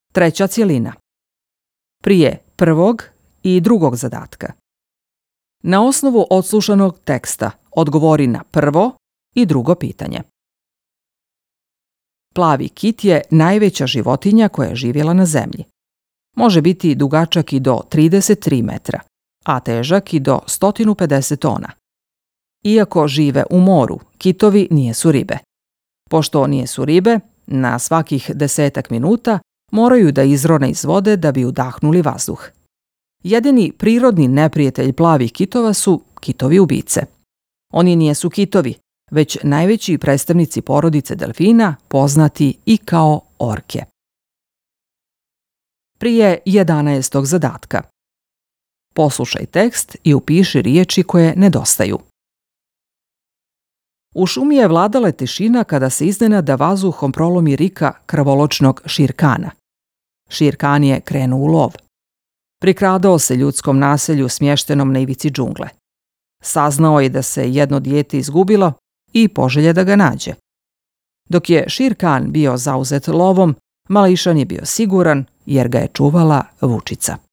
Treća cjelina. Prije prvog i drugog zadatka. Na osnovu odslušanog teksta odgovori na prvo i drugo pitanje. Plavi kit je najveća životinja koja je živjela na zemlji. Može biti dugačak i do 33 metra, a težak i do 150 tona. Iako žive u moru, kitovi nijesu ribe. Pošto nijesu ribe, na svakih 10 minuta moraju da izrone iz vode da bi udahnuli vazduh. Jedini prirodni neprijatelj plavih kitova su kitovi ubice. Oni nijesu kitovi, već najveći predstavnici porodice delfina, poznati i kao orke. Prije 11. zadatka. Poslušaj tekst i upiši riječi koje nedostaju. U šumi je vladala tišina kada se iznenada vazduhom prolomi rika krvoločnog Širkana. Širkan je krenuo u lov. Prikradao se ljudskom naselju smještenom na ivici džungle. Saznao je da se jedno dijete izgubilo i poželje da ga nađe. Dok je Širkan bio zauzet lovom, Mališan je bio siguran jer ga je čuvala vučica.